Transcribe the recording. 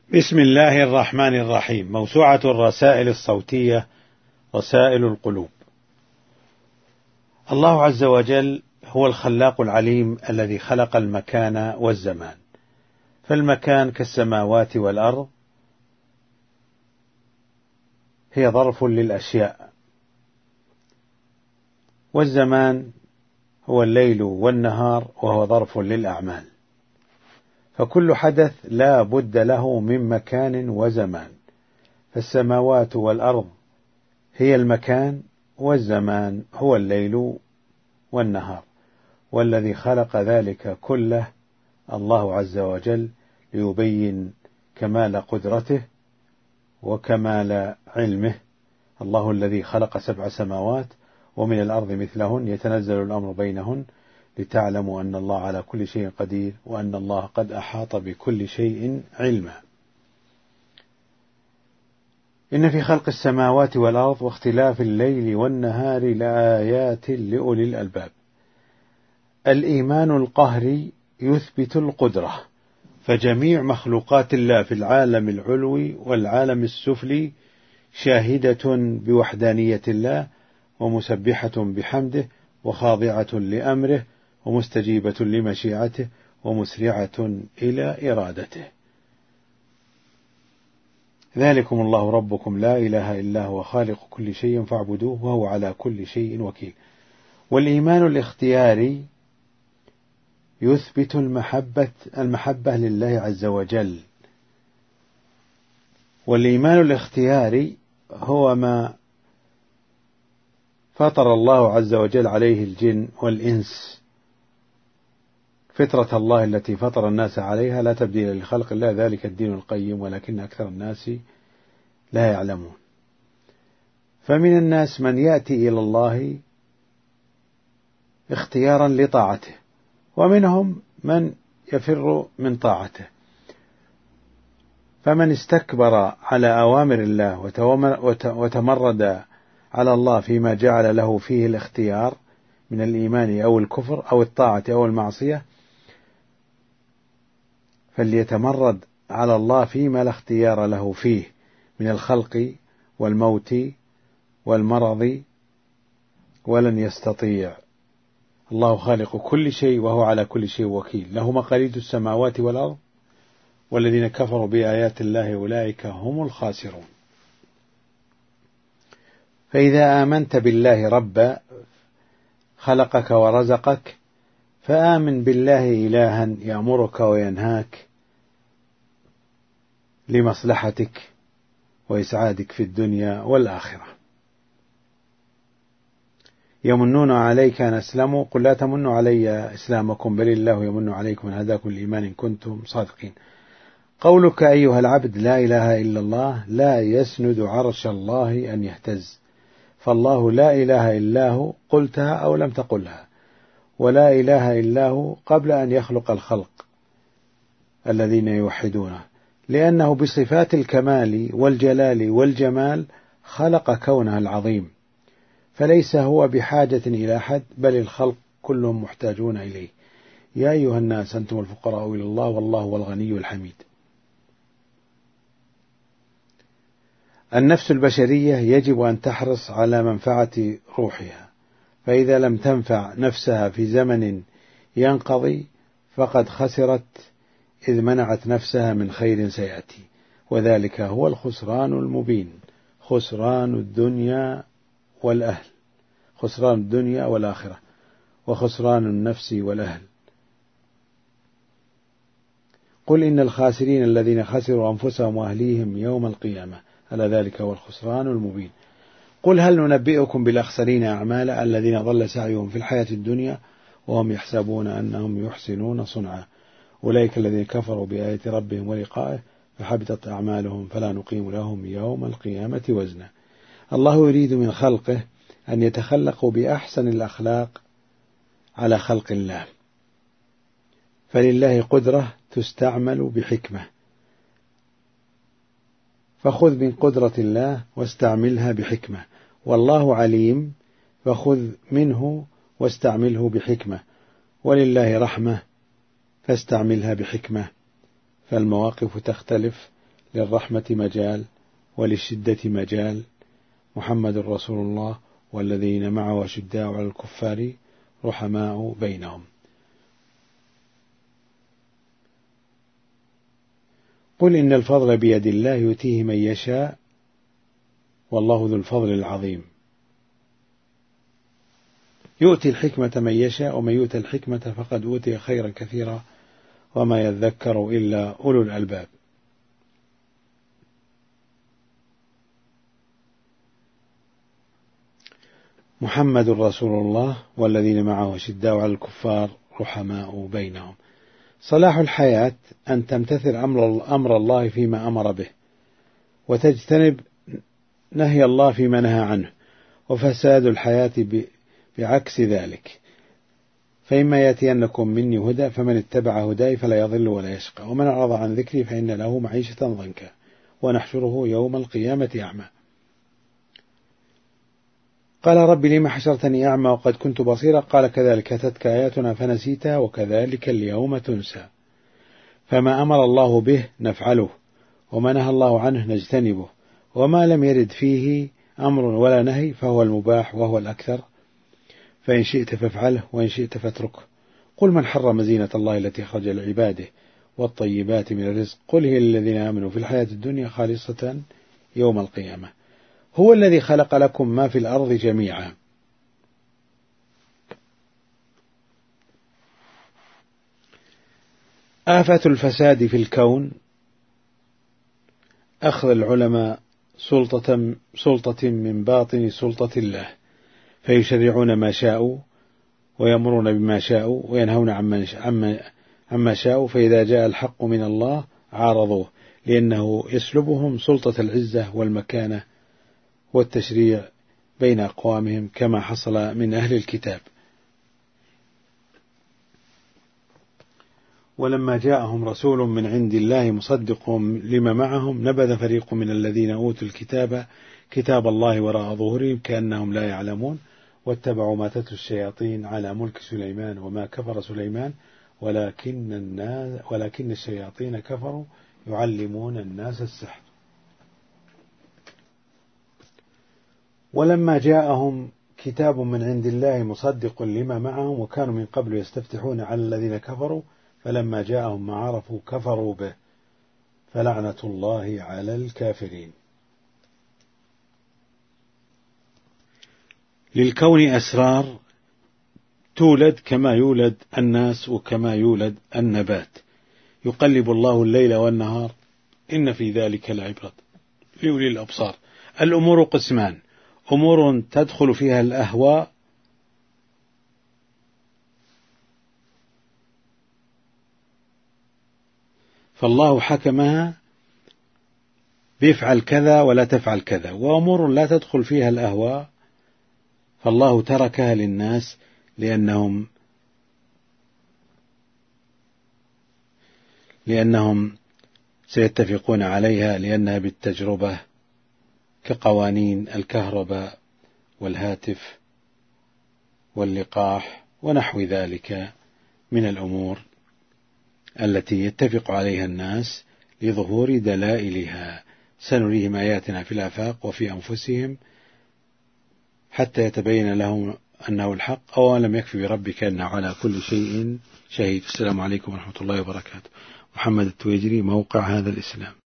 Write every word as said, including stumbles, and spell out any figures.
بسم الله الرحمن الرحيم. موسوعة الرسائل الصوتية رسائل القلوب. الله عز وجل هو الخلاق العليم الذي خلق المكان والزمان، فالمكان كالسماوات والأرض هي ظرف للأشياء، والزمان هو الليل والنهار وهو ظرف للأعمال، فكل حدث لا بد له من مكان وزمان، فالسماوات والأرض هي المكان والزمان هو الليل والنهار، والذي خلق ذلك كله الله عز وجل ليبين كمال قدرته وكمال علمه. الله الذي خلق سبع سماوات ومن الأرض مثلهن يتنزل الأمر بينهن لتعلموا أن الله على كل شيء قدير وأن الله قد أحاط بكل شيء علما. إن في خلق السماوات والأرض واختلاف الليل والنهار لآيات لأولي الألباب. الإيمان القهري يثبت القدرة، فجميع مخلوقات الله في العالم العلوي والعالم السفلي شاهدة بوحدانية الله ومسبحة بحمده وخاضعة لأمره ومستجيبة لمشيئته ومسرعة إلى إرادته. ذلكم الله ربكم لا إله إلا هو خالق كل شيء فاعبدوه وهو على كل شيء وكيل. والإيمان الاختياري يثبت المحبة المحبة لله عز وجل. والإيمان الاختياري هو ما فطر الله عز وجل عليه الجن والإنس، فطرة الله التي فطر الناس عليها لا تبديل لخلق الله، ذلك الدين القيم ولكن أكثر الناس لا يعلمون. فمن الناس من يأتي إلى الله اختيارا لطاعته، ومنهم من يفر من طاعته. فمن استكبر على أوامر الله وتمرد على الله فيما جعل له فيه الاختيار من الإيمان أو الكفر أو الطاعة أو المعصية، فليتمرد على الله فيما لا اختيار له فيه من الخلق والموت والمرض ولن يستطيع. الله خالق كل شيء وهو على كل شيء وكيل، له مقاليد السماوات والأرض والذين كفروا بآيات الله أولئك هم الخاسرون. فإذا آمنت بالله ربا خلقك ورزقك فآمن بالله إلها يأمرك وينهاك لمصلحتك وإسعادك في الدنيا والآخرة. يمنون عليك أن أسلموا قل لا تمنوا علي إسلامكم بل الله يمن عليكم أن هداكم الإيمان إن كنتم صادقين. قولك أيها العبد لا إله إلا الله لا يسند عرش الله أن يهتز، فالله لا إله إلا هو قلتها أو لم تقلها، ولا إله إلا هو قبل أن يخلق الخلق الذين يوحدونه، لأنه بصفات الكمال والجلال والجمال خلق كونه العظيم، فليس هو بحاجة إلى أحد بل الخلق كلهم محتاجون إليه. يا أيها الناس أنتم الفقراء إلى الله والله هو الغني الحميد. النفس البشرية يجب أن تحرص على منفعة روحها، فإذا لم تنفع نفسها في زمن ينقضي فقد خسرت، إذ منعت نفسها من خير سيأتي، وذلك هو الخسران المبين، خسران الدنيا والأهل، خسران الدنيا والآخرة، وخسران النفس والأهل. قل إن الخاسرين الذين خسروا أنفسهم وأهليهم يوم القيامة ألا ذلك هو الخسران المبين. قل هل ننبئكم بالأخسرين أعمالا الذين ضل سعيهم في الحياة الدنيا وهم يحسبون أنهم يحسنون صنعا أولئك الذين كفروا بآيات ربهم ولقائه فحبطت أعمالهم فلا نقيم لهم يوم القيامة وزنا. الله يريد من خلقه أن يتخلقوا بأحسن الأخلاق على خلق الله، فلله قدرة تستعمل بحكمة، فخذ من قدرة الله واستعملها بحكمة، والله عليم فخذ منه واستعمله بحكمة، ولله رحمة فاستعملها بحكمة. فالمواقف تختلف للرحمة مجال وللشدة مجال. محمد رسول الله والذين معه أشداء على الكفار رحماء بينهم. قل إن الفضل بيد الله يؤتيه من يشاء والله ذو الفضل العظيم. يؤتي الحكمة من يشاء ومن يؤتى الحكمة فقد أوتي خيرا كثيرا وما يذكر إلا أولو الألباب. محمد رسول الله والذين معه أشداء على الكفار رحماء بينهم. صلاح الحياة أن تمتثل أمر, أمر الله فيما أمر به وتجتنب نهي الله فيما نهى عنه، وفساد الحياة بعكس ذلك. فإما يأتينكم مني هدى فمن اتبع هداي فلا يضل ولا يشقى ومن أعرض عن ذكري فإن له معيشة ضنكا ونحشره يوم القيامة أعمى. قال رب لما حشرتني أعمى وقد كنت بصيرا قال كذلك أتتك آياتنا فنسيتها وكذلك اليوم تنسى. فما أمر الله به نفعله وما نهى الله عنه نجتنبه، وما لم يرد فيه أمر ولا نهي فهو المباح وهو الأكثر، فإن شئت فافعله وإن شئت فاتركه. قل من حرم زينة الله التي أخرج لعباده والطيبات من الرزق قل هي للذين آمنوا في الحياة الدنيا خالصة يوم القيامة. هو الذي خلق لكم ما في الأرض جميعا. آفة الفساد في الكون أخذ العلماء سلطة, سلطة من باطن سلطة الله، فيشرعون ما شاءوا ويأمرون بما شاءوا وينهون عما, عما شاءوا، فإذا جاء الحق من الله عارضوه لأنه يسلبهم سلطة العزة والمكانة والتشريع بين أقوامهم كما حصل من أهل الكتاب. ولما جاءهم رسول من عند الله مصدق لما معهم نبذ فريق من الذين أوتوا الكتاب كتاب الله وراء ظهورهم كأنهم لا يعلمون واتبعوا ما تتلو الشياطين على ملك سليمان وما كفر سليمان ولكن, الناس ولكن الشياطين كفروا يعلمون الناس السحر. ولما جاءهم كتاب من عند الله مصدق لما معهم وكانوا من قبل يستفتحون على الذين كفروا فلما جاءهم ما عرفوا كفروا به فلعنة الله على الكافرين. للكون أسرار تولد كما يولد الناس وكما يولد النبات، يقلب الله الليل والنهار إن في ذلك لعبرة لأولي الأبصار. الأمور قسمان: أمور تدخل فيها الأهواء فالله حكمها بيفعل كذا ولا تفعل كذا، وأمور لا تدخل فيها الأهواء فالله تركها للناس لأنهم لأنهم سيتفقون عليها لأنها بالتجربة، كقوانين الكهرباء والهاتف واللقاح ونحو ذلك من الأمور التي يتفق عليها الناس لظهور دلائلها. سنريهم آياتنا في الآفاق وفي أنفسهم حتى يتبين لهم أنه الحق أو لم يكفي بربك أنه على كل شيء شهيد. السلام عليكم ورحمة الله وبركاته. محمد التويجري، موقع هذا الإسلام.